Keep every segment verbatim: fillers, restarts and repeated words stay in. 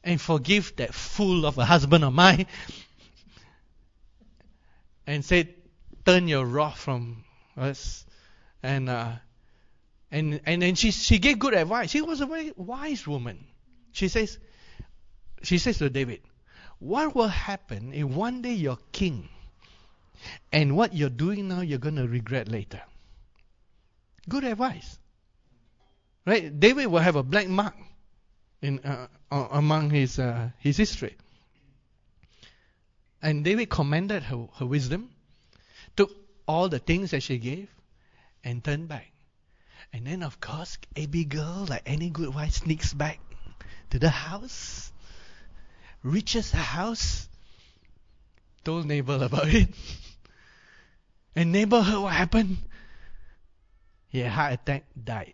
and forgive that fool of a husband of mine, and said, turn your wrath from us. And uh, and and then she she gave good advice. She was a very wise woman. She says, she says to David, what will happen if one day you're king, and what you're doing now you're going to regret later? Good advice, right? David will have a black mark in uh, among his uh, his history. And David commended her, her wisdom, took all the things that she gave, and turned back. And then, of course, Abigail, like any good wife, sneaks back to the house, reaches the house, told Nabal about it. And Nabal heard what happened. He had a heart attack, died.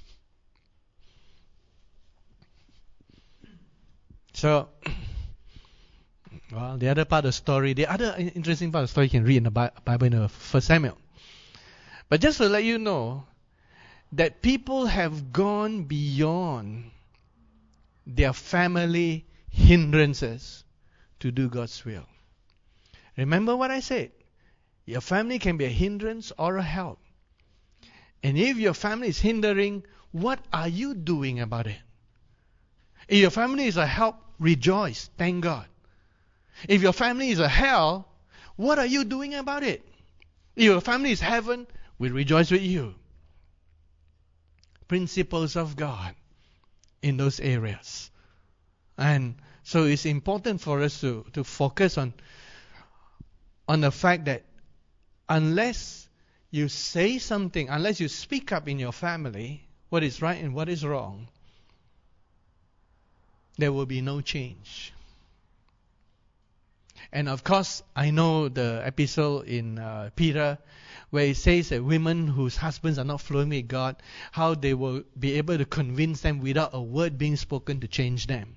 So, well, the other part of the story, the other interesting part of the story you can read in the Bible in the First Samuel. But just to let you know that people have gone beyond their family hindrances to do God's will. Remember what I said? Your family can be a hindrance or a help. And if your family is hindering, what are you doing about it? If your family is a help, rejoice, thank God. If your family is a hell, what are you doing about it? If your family is heaven, we rejoice with you. Principles of God in those areas. And so it's important for us to, to focus on, on the fact that unless you say something, unless you speak up in your family, what is right and what is wrong, there will be no change. And of course, I know the episode in uh, Peter where it says that women whose husbands are not flowing with God, how they will be able to convince them without a word being spoken to change them.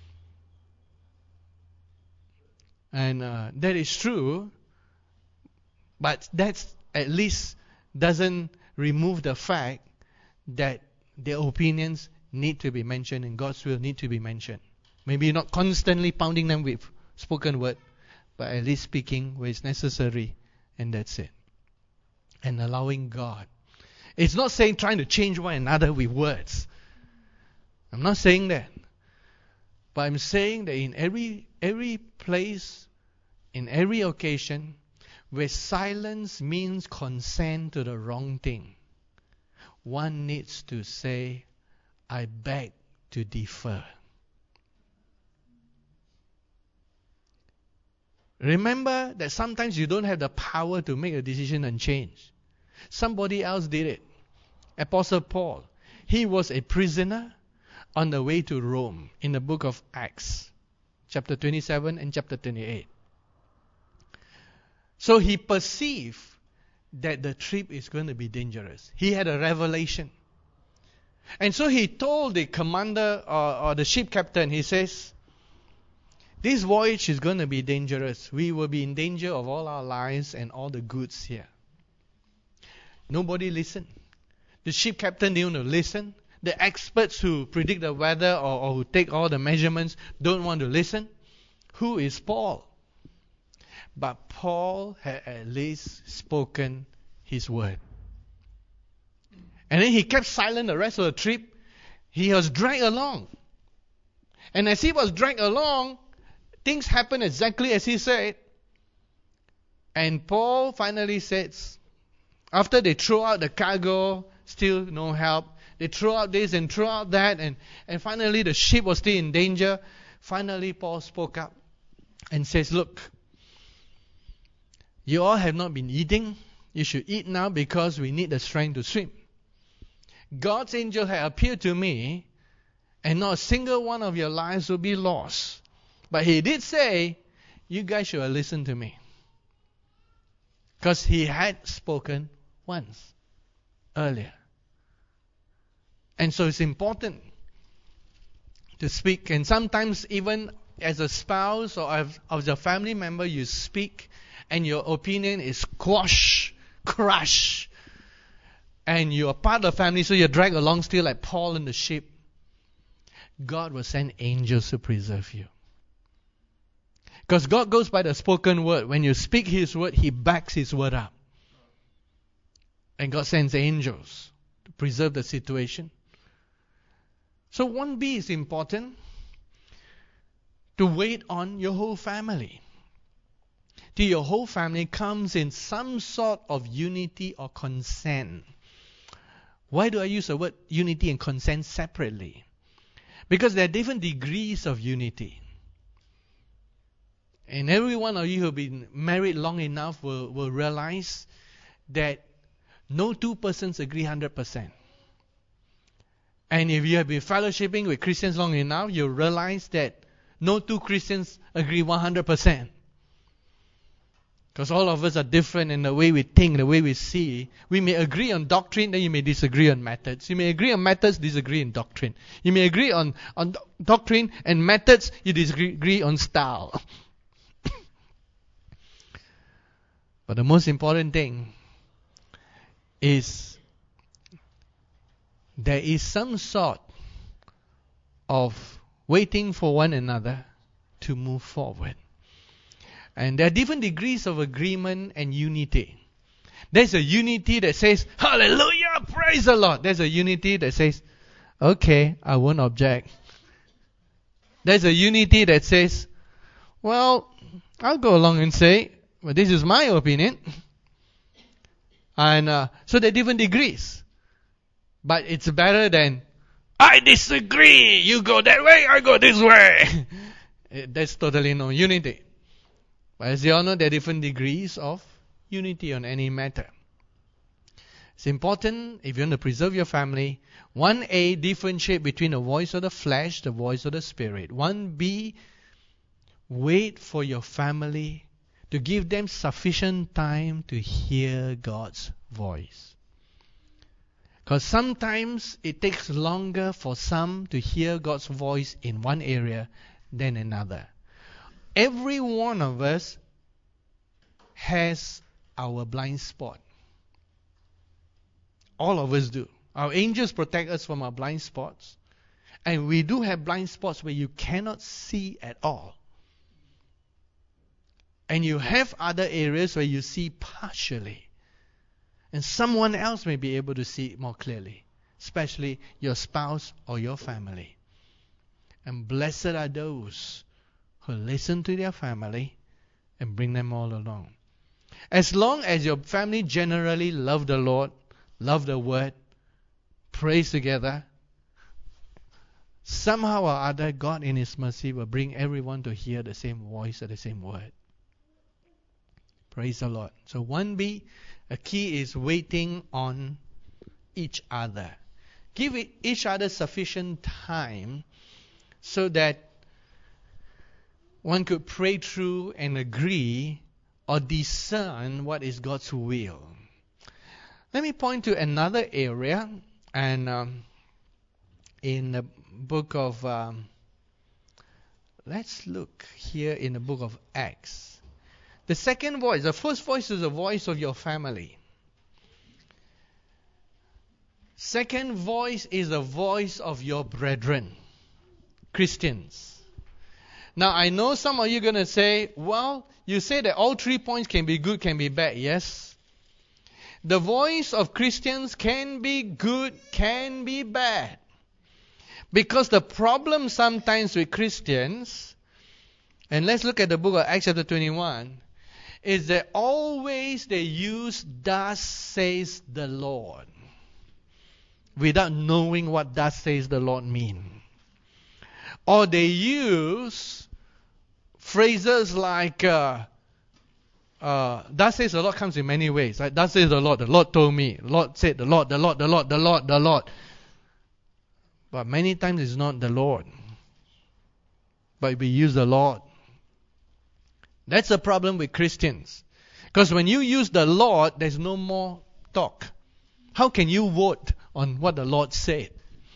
And uh, that is true, but that at least doesn't remove the fact that their opinions need to be mentioned and God's will need to be mentioned. Maybe not constantly pounding them with spoken word, but at least speaking where it's necessary, and that's it. And allowing God. It's not saying trying to change one another with words. I'm not saying that. But I'm saying that in every every place, in every occasion, where silence means consent to the wrong thing, one needs to say, I beg to differ. Remember that sometimes you don't have the power to make a decision and change. Somebody else did it. Apostle Paul. He was a prisoner on the way to Rome in the book of Acts, chapter twenty-seven and chapter twenty-eight. So he perceived that the trip is going to be dangerous. He had a revelation. And so he told the commander or, or the ship captain, he says, this voyage is going to be dangerous. We will be in danger of all our lives and all the goods here. Nobody listened. The ship captain didn't want to listen. The experts who predict the weather or, or who take all the measurements don't want to listen. Who is Paul? But Paul had at least spoken his word. And then he kept silent the rest of the trip. He was dragged along. And as he was dragged along, things happened exactly as he said. And Paul finally says, after they throw out the cargo, still no help. They throw out this and throw out that. And, and finally the ship was still in danger. Finally Paul spoke up and says, look, you all have not been eating. You should eat now because we need the strength to swim. God's angel had appeared to me, and not a single one of your lives will be lost. But he did say, you guys should have listened to me. Because he had spoken once earlier. And so it's important to speak. And sometimes even as a spouse or as, as a family member, you speak and your opinion is quashed, crushed. And you're part of the family, so you're dragged along still like Paul in the ship. God will send angels to preserve you. Because God goes by the spoken word. When you speak His word, He backs His word up. And God sends angels to preserve the situation. So one B is important. To wait on your whole family. To your whole family comes in some sort of unity or consent. Why do I use the word unity and consent separately? Because there are different degrees of unity. And every one of you who have been married long enough will, will realize that no two persons agree one hundred percent. And if you have been fellowshipping with Christians long enough, you'll realize that no two Christians agree one hundred percent. Because all of us are different in the way we think, the way we see. We may agree on doctrine, then you may disagree on methods. You may agree on methods, disagree on doctrine. You may agree on, on do- doctrine and methods, you disagree on style. But the most important thing is there is some sort of waiting for one another to move forward. And there are different degrees of agreement and unity. There's a unity that says, hallelujah, praise the Lord. There's a unity that says, okay, I won't object. There's a unity that says, well, I'll go along and say, well, this is my opinion. And uh, so there are different degrees. But it's better than, I disagree. You go that way, I go this way. That's totally no unity. But as you all know, there are different degrees of unity on any matter. It's important, if you want to preserve your family, one A, differentiate between the voice of the flesh, the voice of the spirit. one B, wait for your family to give them sufficient time to hear God's voice. Because sometimes it takes longer for some to hear God's voice in one area than another. Every one of us has our blind spot. All of us do. Our angels protect us from our blind spots. And we do have blind spots where you cannot see at all. And you have other areas where you see partially. And someone else may be able to see it more clearly, especially your spouse or your family. And blessed are those who listen to their family and bring them all along. As long as your family generally love the Lord, love the Word, praise together, somehow or other, God in His mercy will bring everyone to hear the same voice or the same word. Praise the Lord. So one B, a key is waiting on each other. Give each other sufficient time so that one could pray through and agree or discern what is God's will. Let me point to another area, and um, in the book of, um, let's look here in the book of Acts. The second voice, the first voice is the voice of your family. Second voice is the voice of your brethren, Christians. Now, I know some of you are going to say, well, you say that all three points can be good, can be bad. Yes. The voice of Christians can be good, can be bad. Because the problem sometimes with Christians, and let's look at the book of Acts chapter twenty-one, is that always they use thus says the Lord without knowing what thus says the Lord mean. Or they use phrases like uh, uh, thus says the Lord comes in many ways. Right? Thus says the Lord, the Lord told me, the Lord said the Lord, the Lord, the Lord, the Lord, the Lord. But many times it's not the Lord. But we use the Lord. That's the problem with Christians. Because when you use the Lord, there's no more talk. How can you vote on what the Lord said?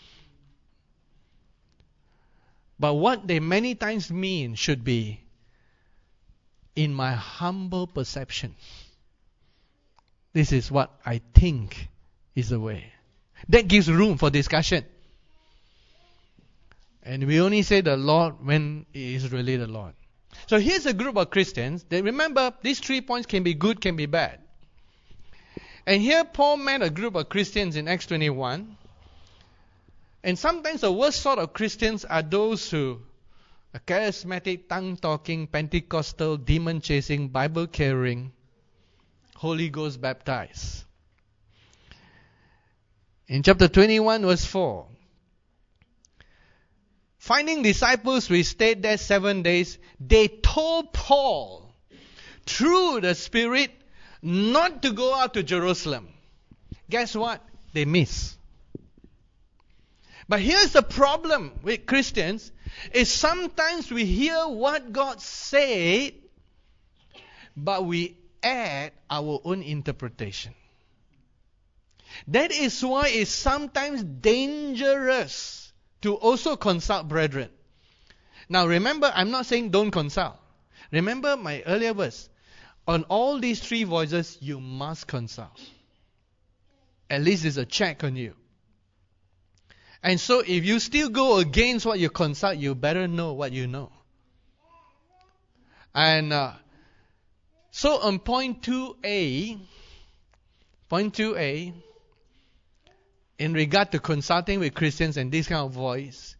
But what they many times mean should be, in my humble perception, this is what I think is the way. That gives room for discussion. And we only say the Lord when it is really the Lord. So here's a group of Christians. They remember these three points can be good, can be bad. And here Paul met a group of Christians in Acts twenty-one. And sometimes the worst sort of Christians are those who are charismatic, tongue-talking, Pentecostal, demon-chasing, Bible-carrying, Holy Ghost baptized. In chapter twenty-one, verse four. Finding disciples, we stayed there seven days. They told Paul, through the Spirit, not to go out to Jerusalem. Guess what? They miss. But here's the problem with Christians, is sometimes we hear what God said, but we add our own interpretation. That is why it's sometimes dangerous to also consult brethren. Now remember, I'm not saying don't consult. Remember my earlier verse. On all these three voices, you must consult. At least it's a check on you. And so if you still go against what you consult, you better know what you know. And uh, so on point two A, point two A, in regard to consulting with Christians and this kind of voice,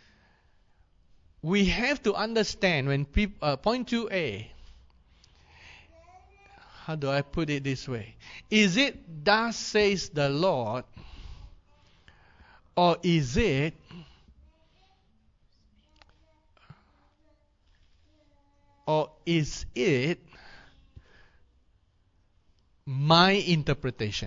we have to understand when people, uh, point two A, how do I put it this way? Is it thus says the Lord, or is it or is it my interpretation?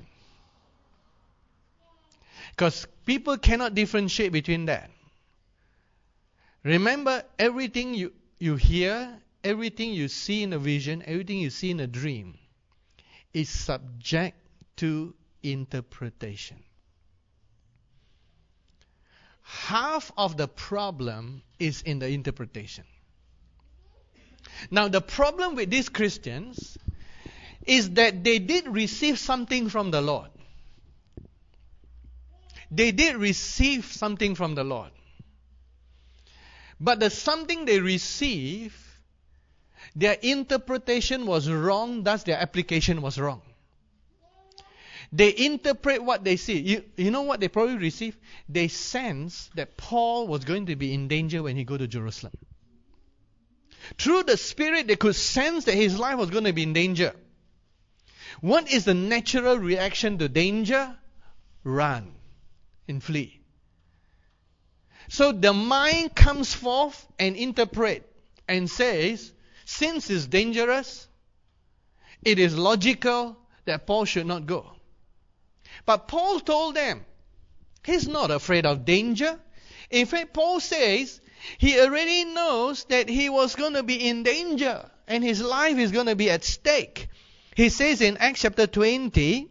Because people cannot differentiate between that. Remember, everything you, you hear, everything you see in a vision, everything you see in a dream is subject to interpretation. Half of the problem is in the interpretation. Now, the problem with these Christians is that they did receive something from the Lord. They did receive something from the Lord. But the something they received, their interpretation was wrong, thus their application was wrong. They interpret what they see. You, you know what they probably received? They sensed that Paul was going to be in danger when he go to Jerusalem. Through the Spirit, they could sense that his life was going to be in danger. What is the natural reaction to danger? Run and flee. So the mind comes forth and interprets and says, since it's dangerous, it is logical that Paul should not go. But Paul told them, he's not afraid of danger. In fact, Paul says he already knows that he was going to be in danger and his life is going to be at stake. He says in Acts chapter twenty,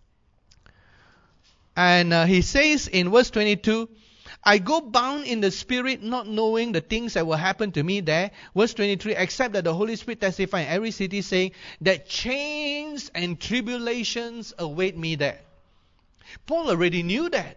and uh, he says in verse twenty-two, I go bound in the Spirit, not knowing the things that will happen to me there. Verse twenty-three, except that the Holy Spirit testify in every city, saying that chains and tribulations await me there. Paul already knew that.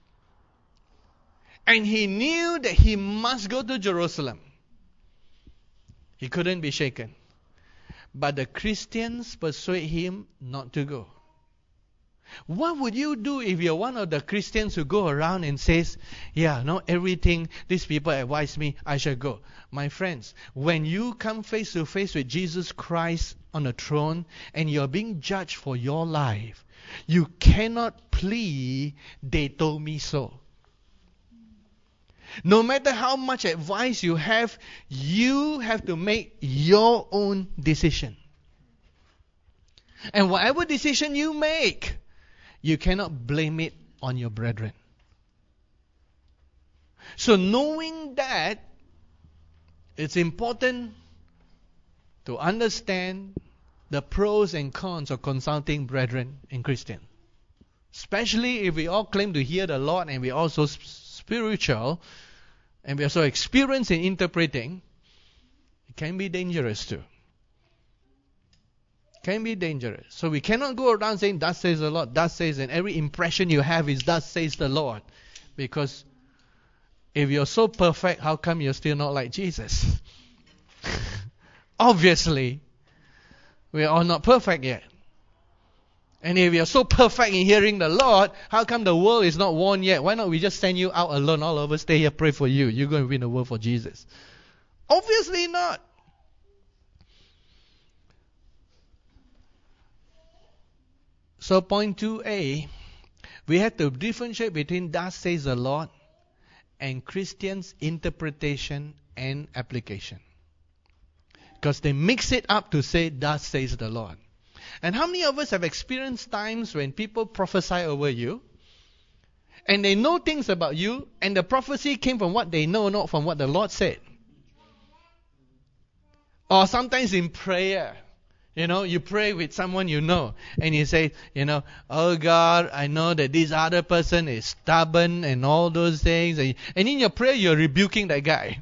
And he knew that he must go to Jerusalem. He couldn't be shaken. But the Christians persuade him not to go. What would you do if you're one of the Christians who go around and says, yeah, no, everything these people advise me, I shall go. My friends, when you come face to face with Jesus Christ on the throne and you're being judged for your life, you cannot plea, they told me so. No matter how much advice you have, you have to make your own decision. And whatever decision you make, you cannot blame it on your brethren. So knowing that, it's important to understand the pros and cons of consulting brethren in Christian. Especially if we all claim to hear the Lord and we're also spiritual and we are so experienced in interpreting, it can be dangerous too. Can be dangerous. So we cannot go around saying, thus says the Lord, thus says, and every impression you have is thus says the Lord. Because If you're so perfect, how come you're still not like Jesus? Obviously, we are all not perfect yet. And if you're so perfect in hearing the Lord, how come the world is not won yet? Why not we just send you out alone? All of us stay here, pray for you. You're going to win the world for Jesus. Obviously not. So point two A, we have to differentiate between thus says the Lord and Christians' interpretation and application. Because they mix it up to say thus says the Lord. And how many of us have experienced times when people prophesy over you and they know things about you and the prophecy came from what they know, not from what the Lord said? Or sometimes in prayer, you know, you pray with someone you know and you say, you know, oh God, I know that this other person is stubborn and all those things. And in your prayer, you're rebuking that guy.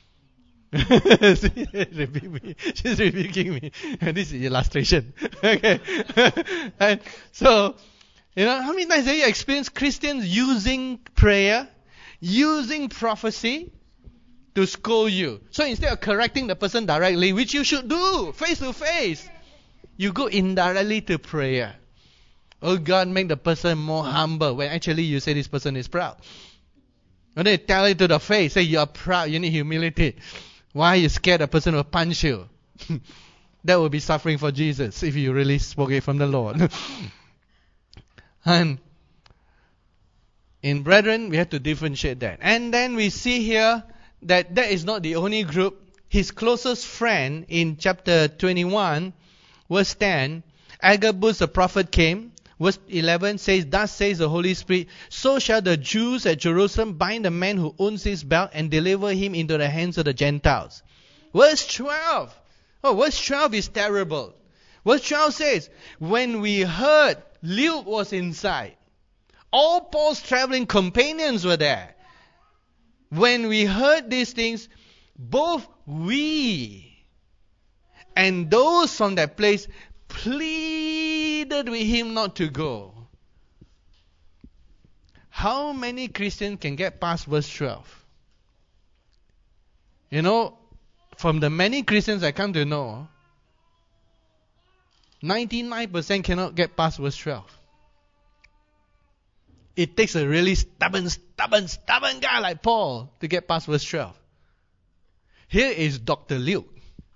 Rebuke me. She's rebuking me. This is illustration. Okay. And so, you know, how many times have you experienced Christians using prayer, using prophecy to scold you? So instead of correcting the person directly, which you should do, face to face, you go indirectly to prayer. Oh God, make the person more humble. When actually you say this person is proud. And they tell it to the face, say you are proud, you need humility. Why are you scared a person will punch you? That will be suffering for Jesus if you really spoke it from the Lord. And in brethren, we have to differentiate that. And then we see here that that is not the only group. His closest friend in chapter twenty-one, verse ten, Agabus the prophet came. Verse eleven says, thus says the Holy Spirit, so shall the Jews at Jerusalem bind the man who owns his belt and deliver him into the hands of the Gentiles. Verse twelve. Oh, verse twelve is terrible. Verse twelve says, when we heard, Luke was inside. All Paul's traveling companions were there. When we heard these things, both we and those from that place pleaded with him not to go. How many Christians can get past verse twelve? You know, from the many Christians I come to know, ninety-nine percent cannot get past verse twelve. It takes a really stubborn, stubborn, stubborn guy like Paul to get past verse twelve. Here is Doctor Luke.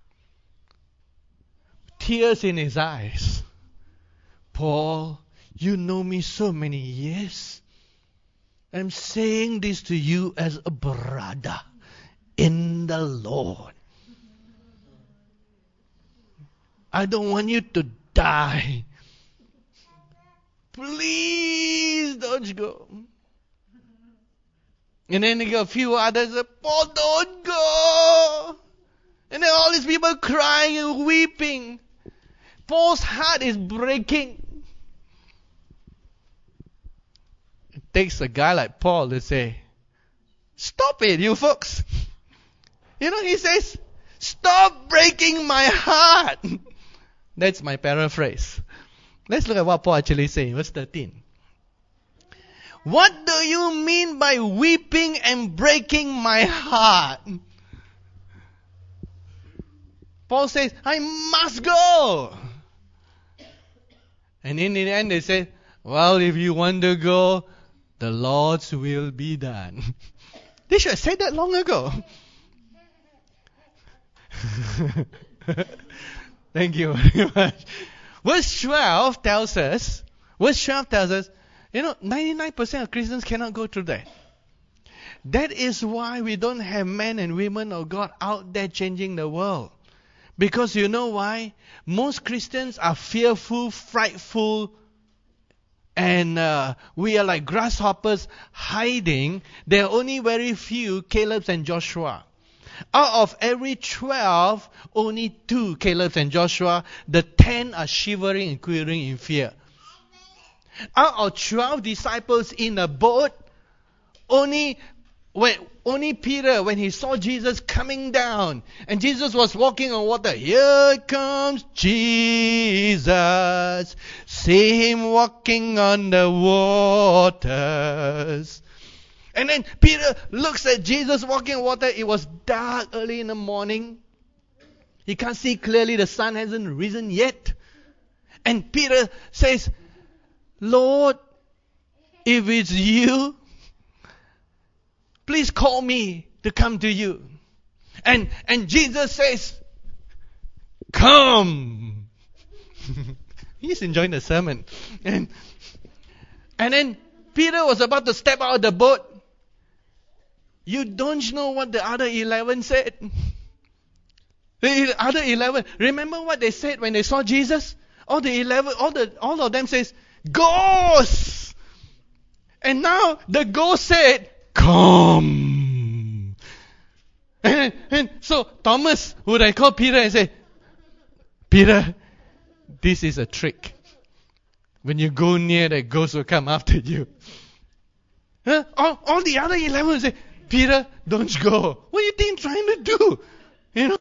Tears in his eyes. Paul, you know me so many years. I'm saying this to you as a brother in the Lord. I don't want you to die. Please don't go. And then a few others say, Paul, don't go. And then all these people crying and weeping. Paul's heart is breaking. It takes a guy like Paul to say, stop it, you folks. You know, he says, stop breaking my heart. That's my paraphrase. Let's look at what Paul actually says. Verse thirteen. What do you mean by weeping and breaking my heart? Paul says, I must go. And in the end they say, well, if you want to go, the Lord's will be done. They should have said that long ago. Thank you very much. Verse twelve tells us, verse twelve tells us, you know, ninety-nine percent of Christians cannot go through that. That is why we don't have men and women of God out there changing the world. Because you know why? Most Christians are fearful, frightful, and uh, we are like grasshoppers hiding. There are only very few Calebs and Joshua. Out of every twelve, only two Calebs and Joshua. The ten are shivering and quivering in fear. Out of twelve disciples in a boat, only when only Peter, when he saw Jesus coming down, and Jesus was walking on water, here comes Jesus, see him walking on the waters. And then Peter looks at Jesus walking on water. It was dark early in the morning. He can't see clearly. The sun hasn't risen yet. And Peter says, Lord, if it's you, please call me to come to you. And and Jesus says, come. He's enjoying the sermon. And, and then Peter was about to step out of the boat. You don't know what the other eleven said. The other eleven, remember what they said when they saw Jesus? All the eleven, all the all of them says, ghost. And now the ghost said, come. And, and so Thomas would have called Peter and say, Peter, this is a trick. When you go near, the ghost will come after you. Huh? All, all the other eleven will say, Peter, don't go. What do you think you're trying to do? You know?